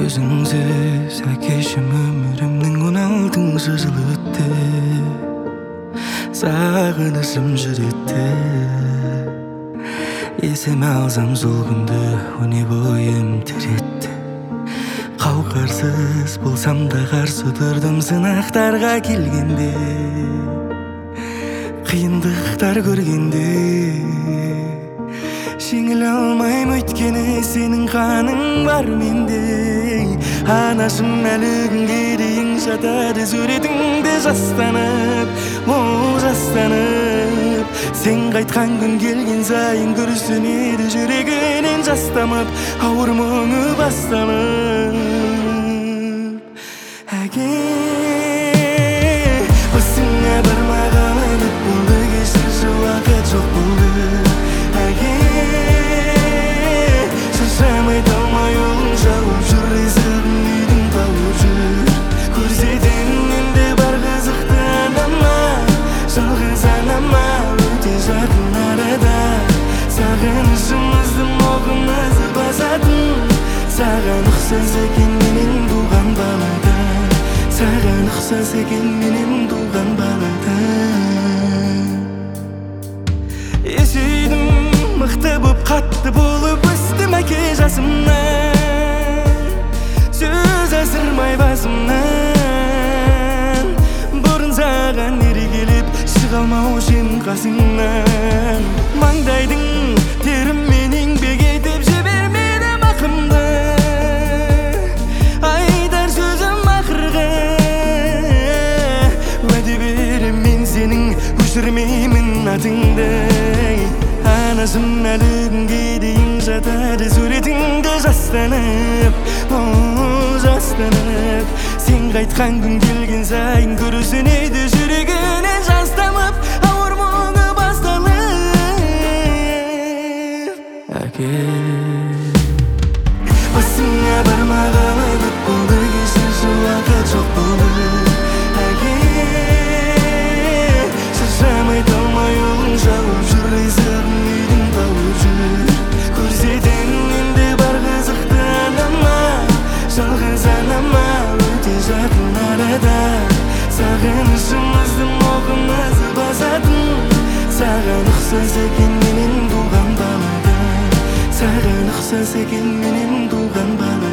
Өзүңсүз әкешим өмүрүмдүн 16 жылы өттү. Сагынышым жүрөттү. Эсеме алсам сол күндү уне боюм тиретти. Каукарсыз болсам да каршы турдум сынактарга келгенде, кыйындыктар көргенде. Жеңиле алмайм өйткені сенің қаның бар менде. Анашым әлі күнге дейін жатады суретіңде жастанып, жастанып. Сен қайтқан күн келген сайын күрсінеді жүрегінен жастамап, ауыр мұңы бастанып. Әке, басыңа бармаған үміт болды, кешірші уақыт жоқ болды. Әке, шаршамай талмай олың жауып жүр, есігін үйдің тауып жүр. Көрсетемін енді бар қызықты анама, жалғыз анама, өте жақын арада. Сағынышымыздың оғымызы басатын, саған ұқсас екен менен туған балада. Саған ұқсас екен менен туған балада. Есейдім, мықты боп, қатты болып өстім әке жасымнан. Сөз асырмай басымнан, бұрын саған еркелеп шыға алмау сен қасыңнан. Маңдайдың теріммен еңбек етіп жібермедім ақымды, айтар сөзім ақырғы. Уәде берем мен сенің өшірмеймін атыңды. Анашым әлі күнге дейін жатады суретіңді жастанып, жастанып. Сен қайтқан күн келген сайын күрсінеді жүрегінен жастамып, ауыр мұңы басталып. Әке, басыңа бармаған үміт болды, кешірші уақыт жоқ болды. Әке, шаршамай талмай олың жауып жүр, есігін үйдің тауып жүр. Көрсетемін енді бар қызықты анама, жалғыз анама, өте жақын арада. Сағынышымыздың оғымызы басатын, саған ұқсас екен менен туған балада. Саған ұқсас екен менен туған балада.